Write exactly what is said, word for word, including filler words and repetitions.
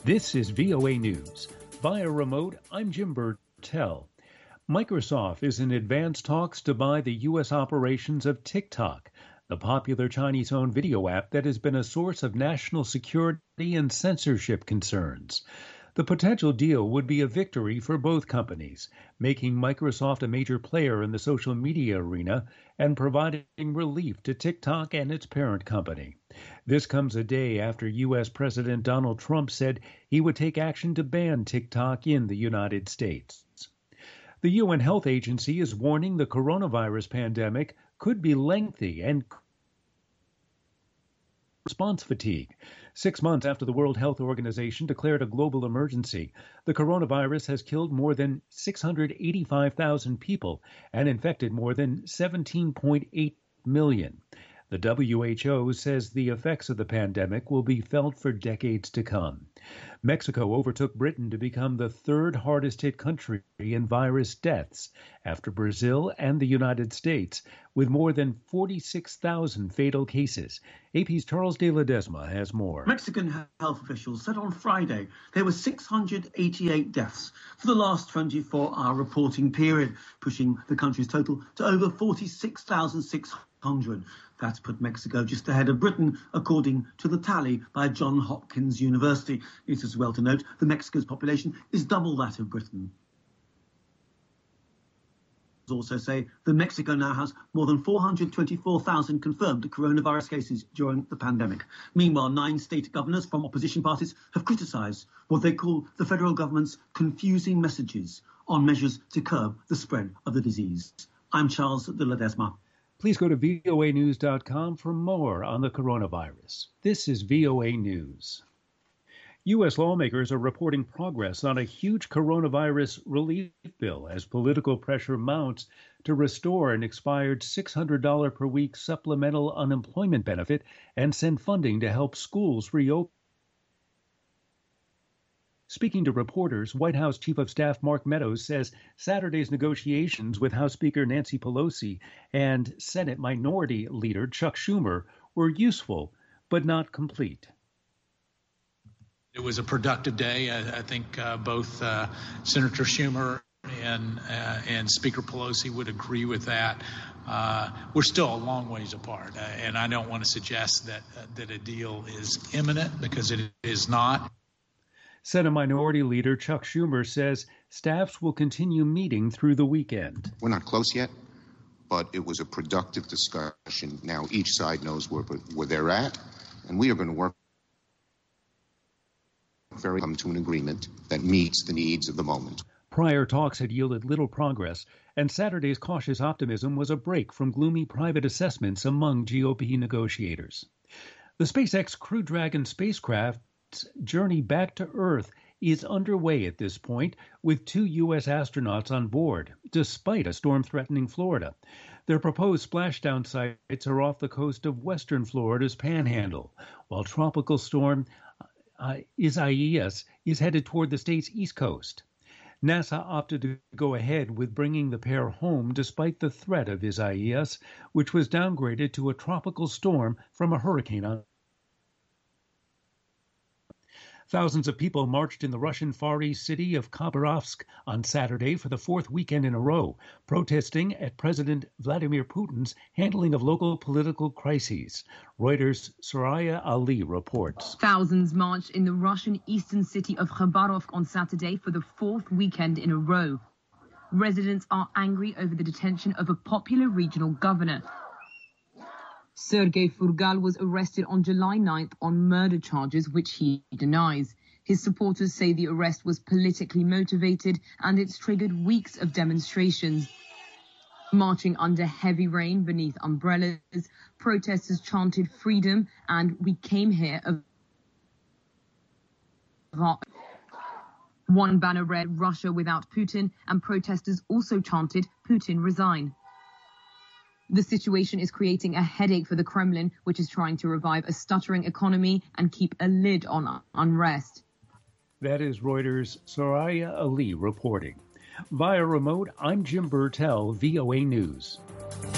This is V O A News. Via remote, I'm Jim Burtell. Microsoft is in advanced talks to buy the U S operations of TikTok, the popular Chinese-owned video app that has been a source of national security and censorship concerns. The potential deal would be a victory for both companies, making Microsoft a major player in the social media arena and providing relief to TikTok and its parent company. This comes a day after U S. President Donald Trump said he would take action to ban TikTok in the United States. The U N Health Agency is warning the coronavirus pandemic could be lengthy and response fatigue. Six months after the World Health Organization declared a global emergency, the coronavirus has killed more than six hundred eighty-five thousand people and infected more than seventeen point eight million. The W H O says the effects of the pandemic will be felt for decades to come. Mexico overtook Britain to become the third hardest hit country in virus deaths after Brazil and the United States, with more than forty-six thousand fatal cases. A P's Charles de Ledesma has more. Mexican health officials said on Friday there were six hundred eighty-eight deaths for the last twenty-four hour reporting period, pushing the country's total to over forty-six thousand six hundred. That's put Mexico just ahead of Britain, according to the tally by Johns Hopkins University. It is well to note that Mexico's population is double that of Britain. Also say that Mexico now has more than four hundred twenty-four thousand confirmed coronavirus cases during the pandemic. Meanwhile, nine state governors from opposition parties have criticised what they call the federal government's confusing messages on measures to curb the spread of the disease. I'm Charles de Ledesma. Please go to V O A news dot com for more on the coronavirus. This is V O A News. U S lawmakers are reporting progress on a huge coronavirus relief bill as political pressure mounts to restore an expired six hundred dollars per week supplemental unemployment benefit and send funding to help schools reopen. Speaking to reporters, White House Chief of Staff Mark Meadows says Saturday's negotiations with House Speaker Nancy Pelosi and Senate Minority Leader Chuck Schumer were useful, but not complete. It was a productive day. I, I think uh, both uh, Senator Schumer and uh, and Speaker Pelosi would agree with that. Uh, we're still a long ways apart, uh, and I don't want to suggest that uh, that a deal is imminent, because it is not. Senate Minority Leader Chuck Schumer says staffs will continue meeting through the weekend. We're not close yet, but it was a productive discussion. Now each side knows where, where they're at, and we are going to work very come to an agreement that meets the needs of the moment. Prior talks had yielded little progress, and Saturday's cautious optimism was a break from gloomy private assessments among G O P negotiators. The SpaceX Crew Dragon spacecraft journey back to Earth is underway at this point, with two U S astronauts on board, despite a storm threatening Florida. Their proposed splashdown sites are off the coast of western Florida's Panhandle, while tropical storm uh, Isaias is headed toward the state's east coast. NASA opted to go ahead with bringing the pair home despite the threat of Isaias, which was downgraded to a tropical storm from a hurricane on Thousands of people marched in the Russian Far East city of Khabarovsk on Saturday for the fourth weekend in a row, protesting at President Vladimir Putin's handling of local political crises. Reuters' Soraya Ali reports. Thousands marched in the Russian eastern city of Khabarovsk on Saturday for the fourth weekend in a row. Residents are angry over the detention of a popular regional governor. Sergei Furgal was arrested on July ninth on murder charges, which he denies. His supporters say the arrest was politically motivated and it's triggered weeks of demonstrations. Marching under heavy rain beneath umbrellas, protesters chanted freedom and "We came here." One banner read "Russia without Putin," and protesters also chanted "Putin resign." The situation is creating a headache for the Kremlin, which is trying to revive a stuttering economy and keep a lid on unrest. That is Reuters' Soraya Ali reporting. Via remote, I'm Jim Burtell, V O A News.